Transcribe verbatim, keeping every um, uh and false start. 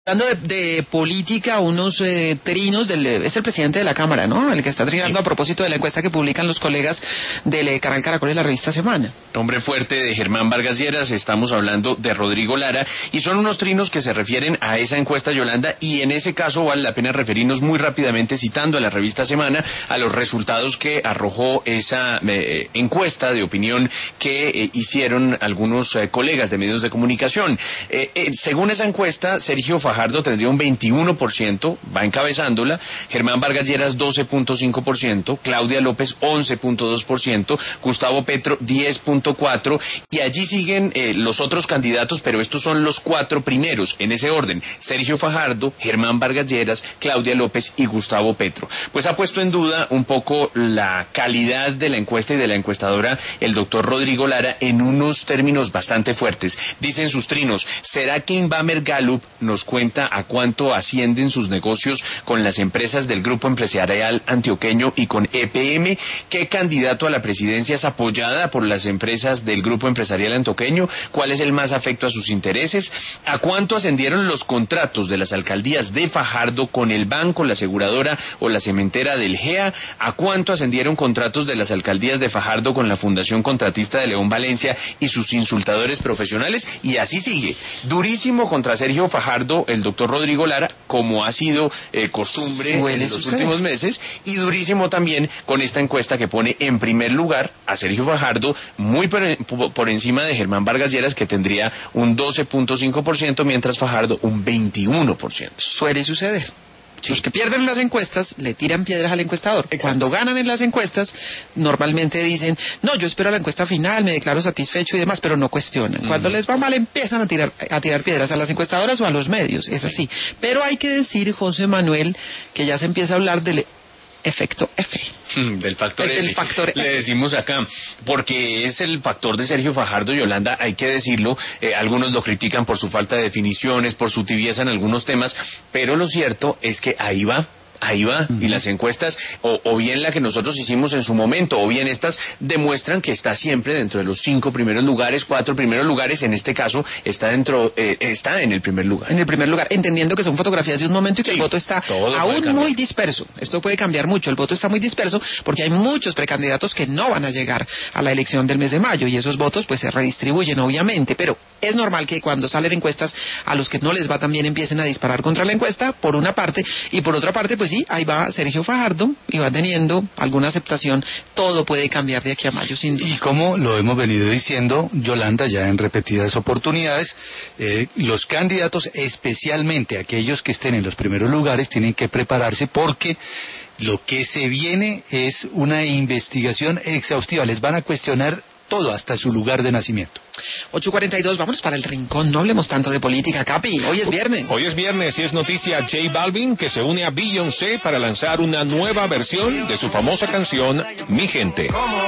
Hablando de, de política, unos eh, trinos del... Es el presidente de la Cámara, ¿no? El que está trinando sí. A propósito de la encuesta que publican los colegas del eh, canal Caracol y la revista Semana. Nombre fuerte de Germán Vargas Lleras, estamos hablando de Rodrigo Lara, y son unos trinos que se refieren a esa encuesta, Yolanda, y en ese caso vale la pena referirnos muy rápidamente, citando a la revista Semana, a los resultados que arrojó esa eh, encuesta de opinión que eh, hicieron algunos eh, colegas de medios de comunicación. Eh, eh, según esa encuesta, Sergio Fajardo tendría un veintiuno por ciento, va encabezándola, Germán Vargas Lleras doce punto cinco por ciento, Claudia López once punto dos por ciento, Gustavo Petro diez punto cuatro por ciento, y allí siguen eh, los otros candidatos, pero estos son los cuatro primeros, en ese orden: Sergio Fajardo, Germán Vargas Lleras, Claudia López y Gustavo Petro. Pues ha puesto en duda un poco la calidad de la encuesta y de la encuestadora, el doctor Rodrigo Lara, en unos términos bastante fuertes. Dicen sus trinos: ¿será que Inbamer Gallup nos cuenta a cuánto ascienden sus negocios con las empresas del Grupo Empresarial Antioqueño y con E P M? ¿Qué candidato a la presidencia es apoyada por las empresas del Grupo Empresarial Antioqueño? ¿Cuál es el más afecto a sus intereses? ¿A cuánto ascendieron los contratos de las alcaldías de Fajardo con el banco, la aseguradora o la cementera del G E A? ¿A cuánto ascendieron contratos de las alcaldías de Fajardo con la Fundación Contratista de León Valencia y sus insultadores profesionales? Y así sigue. Durísimo contra Sergio Fajardo el doctor Rodrigo Lara, como ha sido eh, costumbre Suele en los suceder. últimos meses, y durísimo también con esta encuesta que pone en primer lugar a Sergio Fajardo, muy por, por encima de Germán Vargas Lleras, que tendría un doce punto cinco por ciento, mientras Fajardo un veintiuno por ciento. Suele suceder. Sí. Los que pierden las encuestas le tiran piedras al encuestador. Exacto. Cuando ganan en las encuestas, normalmente dicen, no, yo espero la encuesta final, me declaro satisfecho y demás, pero no cuestionan. Mm. Cuando les va mal, empiezan a tirar, a tirar piedras a las encuestadoras o a los medios, es así. Pero hay que decir, José Manuel, que ya se empieza a hablar del efecto F. Del factor el, F. factor Le F. decimos acá, porque es el factor de Sergio Fajardo, Yolanda, hay que decirlo. Eh, algunos lo critican por su falta de definiciones, por su tibieza en algunos temas, pero lo cierto es que ahí va. Ahí va, uh-huh. Y las encuestas, o, o bien la que nosotros hicimos en su momento, o bien estas, demuestran que está siempre dentro de los cinco primeros lugares, cuatro primeros lugares. En este caso está dentro, eh, está en el primer lugar. En el primer lugar, entendiendo que son fotografías de un momento y que sí, el voto está aún muy disperso. Esto puede cambiar mucho, el voto está muy disperso porque hay muchos precandidatos que no van a llegar a la elección del mes de mayo, y esos votos pues se redistribuyen obviamente, pero es normal que cuando salen encuestas a los que no les va tan bien empiecen a disparar contra la encuesta, por una parte, y por otra parte pues sí, ahí va Sergio Fajardo y va teniendo alguna aceptación. Todo puede cambiar de aquí a mayo, sin duda. Y como lo hemos venido diciendo, Yolanda, ya en repetidas oportunidades, eh, los candidatos, especialmente aquellos que estén en los primeros lugares, tienen que prepararse porque lo que se viene es una investigación exhaustiva. Les van a cuestionar todo, hasta su lugar de nacimiento. ocho cuarenta y dos, vámonos para el rincón, no hablemos tanto de política, Capi, hoy es viernes. Hoy es viernes y es noticia J Balvin, que se une a Beyoncé para lanzar una nueva versión de su famosa canción Mi Gente.